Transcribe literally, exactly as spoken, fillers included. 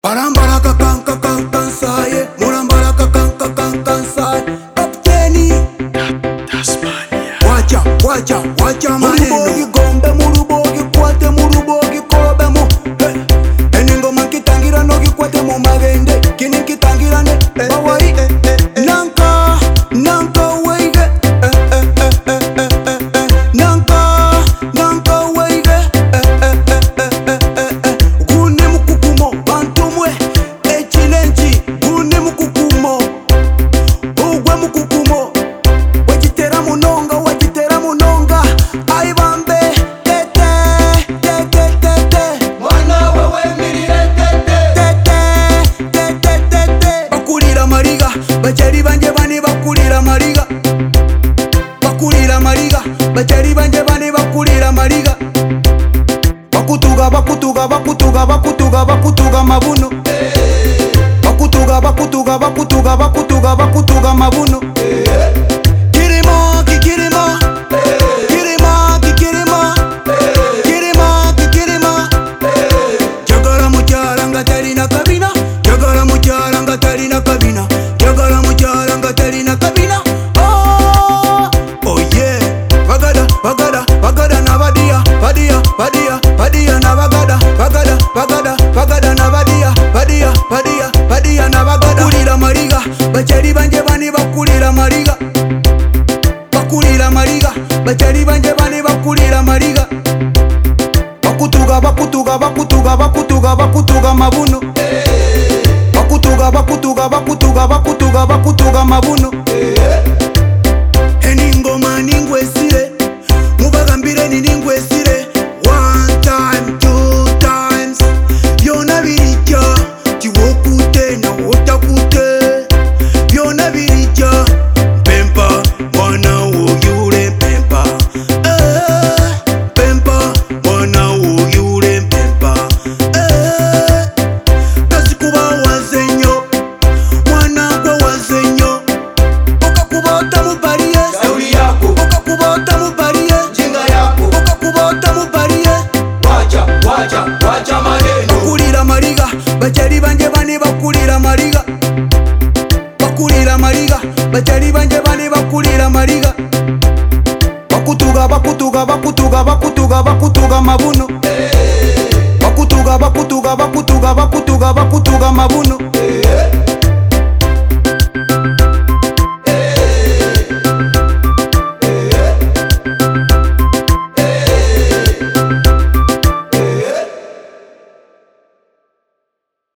Barambara kakan kakan kansaye, murambara kakan kakan kansaye. Kapteni Tasmania, wacha wacha wacha maneno. Murubogi gombe, murubogi kwate, murubogi korobe mu. Hey, eningoma kitangira no gikwate mu magende, kini kitangira ne bawai. Nanka nanka weige, nanka nanka weige. Gune mukukumo bantumwe echilenchi, gune mukukumo ugwe mukukumo. Wajitera munonga, wajitera munonga. Aibambe tete tete tete, mwana wewe mirire tete tete tete tete. Bakulira mariga, bachari banje bani bakulira mariga. Bakulira mariga, bachari banje bani bakulira mariga. Bakutuga bakutuga bakutuga bakutuga bakutuga mabuno. Bakutuga bakutuga bakutuga bakutuga bakutuga mabuno. Kirima kikirima, kirima kikirima, kirima kikirima. Jagala mukyala nga talina kabina, jagala mukyala nga talina kabina, jagala mukyala nga talina kabina. Oh, oh yeah. Bagada bagada bagada na badia badia badia badia na bagada bagada bagada bagada na badia badia badia badia na bagada. Bakulira mariga, bachari banje bani bakulira mariga. Bakulira mariga, bachari banje bani bakulira mariga. Bakutuga bakutuga bakutuga bakutuga bakutuga mabuno. Bakutuga bakutuga bakutuga bakutuga bakutuga mabuno. Eningoma ningwesire, mubagambire ni ningwesire. One time, two times, byona birijja kiwokute na wotakute. Byona birijja Pempa, mwana woyule Pempa. Eh, Pempa, mwana woyule Pempa. Eh, kasikuba wazenyo, mwana gwa wazenyo. Okakuba otamubaliye, sauli yako. Okakuba otamubaliye, jinga yako. Okakuba otamubaliye, wacha wacha wacha maneno. Bakulira mariga, bacha